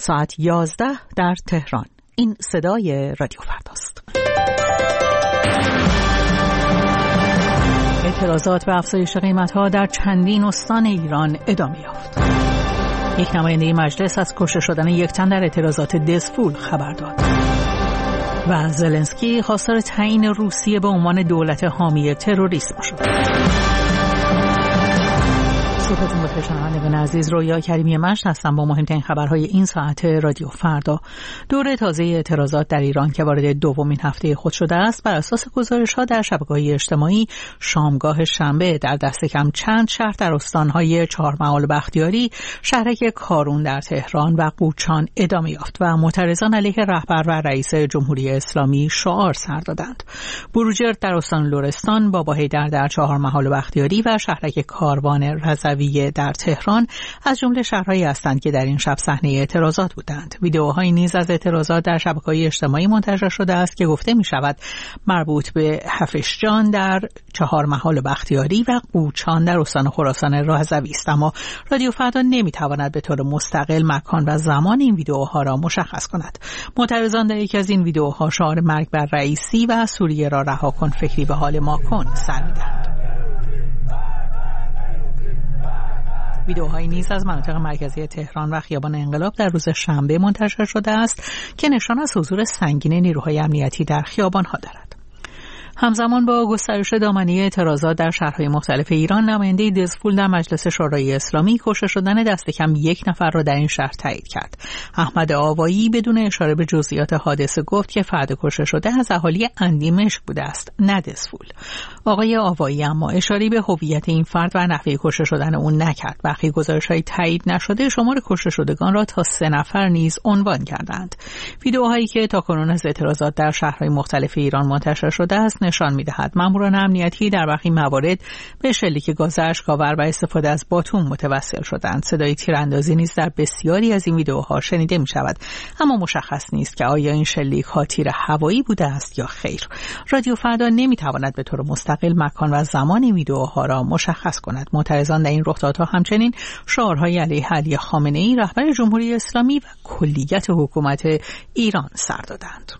ساعت 11 در تهران. این صدای رادیو فرداست. اعتراضات به افزایش قیمت‌ها در چندین استان ایران ادامه یافت. یک نماینده مجلس از کشته شدن یک تن در اعتراضات دزفول خبر داد. و زلنسکی خواستار تعیین روسیه به عنوان دولت حامی تروریسم شد. صبحتون بخیر شنوندگان عزیز، رویا کریمی مشت هستم با مهمترین خبرهای این ساعت رادیو فردا. دور تازه اعتراضات در ایران که وارد دومین هفته خود شده است، بر اساس گزارش‌ها در شبکه‌های اجتماعی شامگاه شنبه در دست کم چند شهر در استان‌های چهارمحال و بختیاری، شهرک کارون در تهران و قوچان ادامه یافت و معترضان علیه رهبر و رئیس جمهوری اسلامی شعار سر دادند. بروجرد در استان لرستان، باباحیدر در چهارمحال و بختیاری و شهرک کاروان رضوی در تهران از جمله شهرهایی هستند که در این شب صحنه اعتراضات بودند. ویدیوهایی نیز از اعتراضات در شبکه‌های اجتماعی منتشر شده است که گفته می شود مربوط به حفشجان در چهارمحال و بختیاری و قوچان در استان خراسان رضوی است، اما رادیو فردا نمی تواند به طور مستقل مکان و زمان این ویدیوها را مشخص کند. معترضان در یکی از این ویدیوها شعار مرگ بر رئیسی و سوریه را رها کن، فکری به حال ما کن سر می‌دهند. ویدیوهایی نیز از مناطق مرکزی تهران و خیابان انقلاب در روز شنبه منتشر شده است که نشان از حضور سنگین نیروهای امنیتی در خیابان‌ها دارد. همزمان با گسترش دامنه اعتراضات در شهرهای مختلف ایران، نماینده دزفول در مجلس شورای اسلامی کشته شدن دست کم یک نفر را در این شهر تایید کرد. احمد آوایی بدون اشاره به جزئیات حادثه گفت که فرد کشته شده از اهالی اندیمشق بوده است، نه دزفول. آقای آوایی اما اشاره به هویت این فرد و نحوه کشته شدن او نکرد. برخی گزارش‌های تایید نشده شمار کشته شدگان را تا 3 نفر نیز عنوان کردند. ویدیوهایی که تاکنون از اعتراضات در شهرهای مختلف ایران منتشر شده است نشان می‌دهد ماموران امنیتی در برخی موارد به شلیک گاز اشک‌آور و استفاده از باتوم متوسل شدند. صدای تیراندازی نیز در بسیاری از این ویدیوها شنیده می‌شود، اما مشخص نیست که آیا این شلیک‌ها تیر هوایی بوده است یا خیر. رادیو فردا نمی‌تواند به طور مستقل مکان و زمان این ویدیوها را مشخص کند. معترضان در این رخدادها همچنین شعارهای علیه علی خامنه‌ای، رهبر جمهوری اسلامی و کلیت حکومت ایران سر دادند.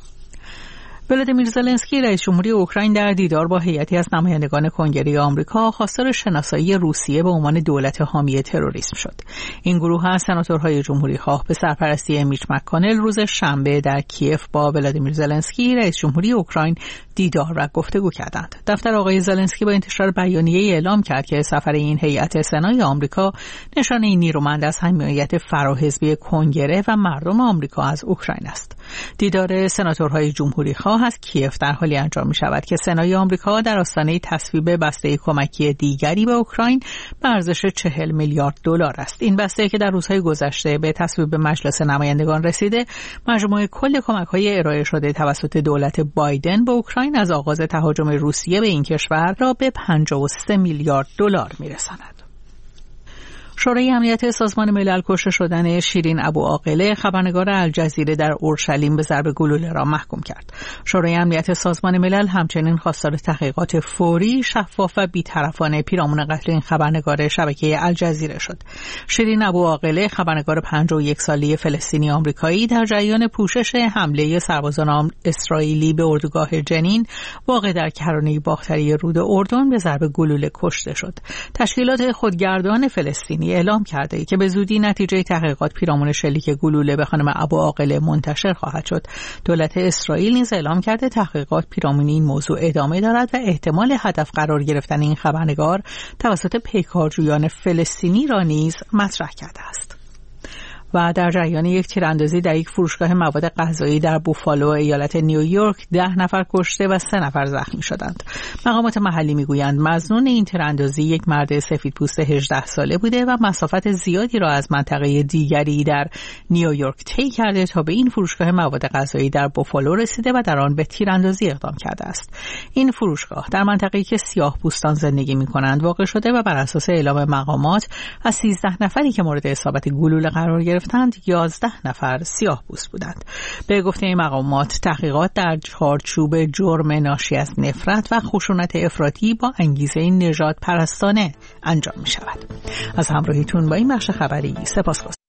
ولادیمیر زلنسکی رئیس جمهوری اوکراین در دیدار با هیئتی از نمایندگان کنگره آمریکا خواستار شناسایی روسیه به عنوان دولت حامی تروریسم شد. این گروه از سناتورهای جمهوری‌خواه به سرپرستی میچ مک‌کانل روز شنبه در کیف با ولادیمیر زلنسکی رئیس جمهوری اوکراین دیدار و گفتگو کردند. دفتر آقای زلنسکی با انتشار بیانیه‌ای اعلام کرد که سفر این هیئت سنای آمریکا نشانه نیرومند از حمایت فراحزبی کنگره و مردم آمریکا از اوکراین است. دیدار سناتورهای جمهوری‌خواه از کیف در حالی انجام می شود که سنای آمریکا در آستانه تصویب بسته کمکی دیگری به اوکراین به ارزش 40 میلیارد دلار است. این بسته که در روزهای گذشته به تصویب مجلس نمایندگان رسیده، مجموع کل کمک‌های ارائه شده توسط دولت بایدن به اوکراین از آغاز تهاجم روسیه به این کشور را به 53 میلیارد دلار می‌رساند. شورای امنیت سازمان ملل کشته شدن شیرین ابوعاقله، خبرنگار الجزیره در اورشلیم، به ضرب گلوله را محکوم کرد. شورای امنیت سازمان ملل همچنین خواستار تحقیقات فوری، شفاف و بی‌طرفانه پیرامون قتل این خبرنگار شبکه الجزیره شد. شیرین ابوعاقله، خبرنگار 51 ساله فلسطینی آمریکایی، در جریان پوشش حمله سربازان اسرائیلی به اردوگاه جنین واقع در کرانه باختری رود اردن به ضرب گلوله کشته شد. تشکیلات خودگردان فلسطینی اعلام کرده که به زودی نتیجه تحقیقات پیرامون شلیک گلوله به خانم ابوعاقله منتشر خواهد شد. دولت اسرائیل نیز اعلام کرده تحقیقات پیرامون این موضوع ادامه دارد و احتمال هدف قرار گرفتن این خبرنگار توسط پیکارجویان فلسطینی را نیز مطرح کرده است. و در جریان یک تیراندازی در یک فروشگاه مواد غذایی در بوفالو ایالت نیویورک 10 نفر کشته و 3 نفر زخمی شدند. مقامات محلی میگویند مظنون این تیراندازی یک مرد سفیدپوست 18 ساله بوده و مسافت زیادی را از منطقه دیگری در نیویورک طی کرده تا به این فروشگاه مواد غذایی در بوفالو رسیده و در آن به تیراندازی اقدام کرده است. این فروشگاه در منطقه‌ای که سیاه‌پوستان زندگی می‌کنند واقع شده و بر اساس اعلام مقامات از 13 نفری که مورد اصابت گلوله قرار گرفتند 11 نفر سیاه‌پوست بودند. به گفته این مقامات تحقیقات در چارچوب جرم ناشی از نفرت و خشونت افراطی با انگیزه نژاد پرستانه انجام می شود. از همراهیتون با این بخش خبری سپاسگزارم.